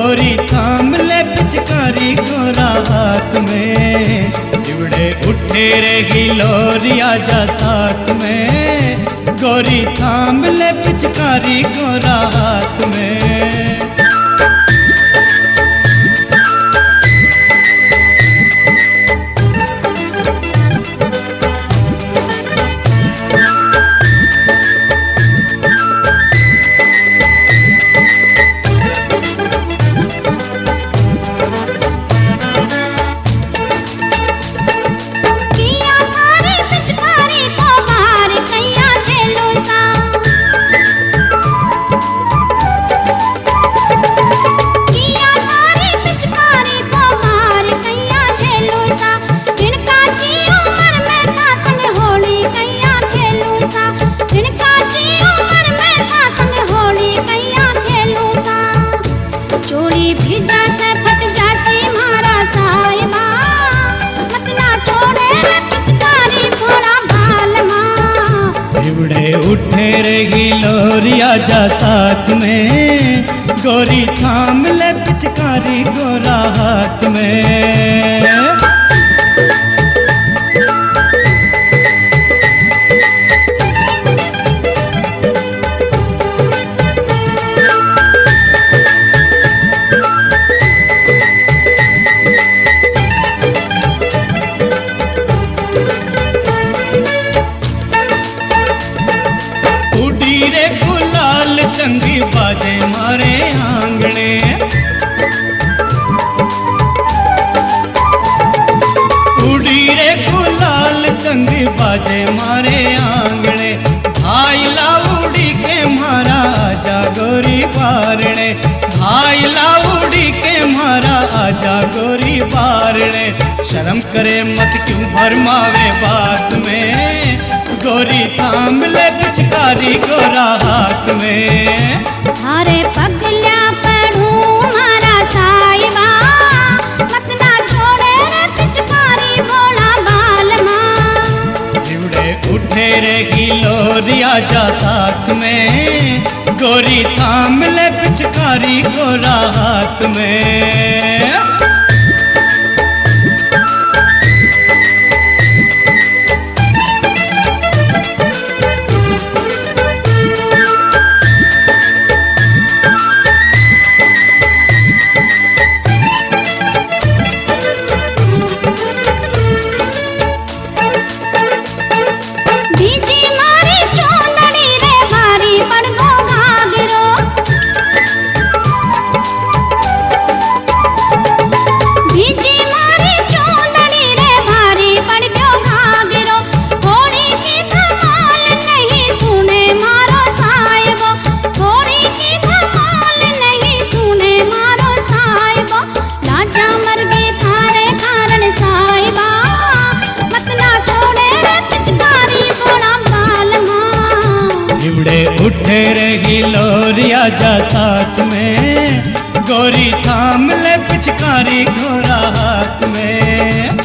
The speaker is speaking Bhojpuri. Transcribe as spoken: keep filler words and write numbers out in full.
गोरी थाम ले पिचकारी गोरा हाथ में, चिवड़े उठे रे गिलोरी आजा साथ में, गोरी थाम ले पिचकारी गोरा हाथ में। उठे रे गिलोरी आजा साथ में, गोरी थाम ले पिचकारी गोरा हाथ में। चंगी बाजे मारे आंगने, उड़ी रे गुलाल चंगी बाजे मारे आंगने, भाई लाउड़ी के मारा आजा गोरी बारणे, भाई लाउड़ी के मारा आजा गोरी बारणे। शर्म करे मत क्यों भरमावे बात में, गोरी थाम ले पिचकारी गोरा हाथ में। थारे पगला पड़ू मारा साहिबा, मत ना छोड़े रे पिचकारी बोला बाल मां। चिवड़े उठे रे गिलोरी आजा साथ में, गोरी थाम ले पिचकारी गोरा हाथ में। उठे रे गिलोरी आजा साथ में, गोरी थाम ले पिचकारी गोरा हाथ में।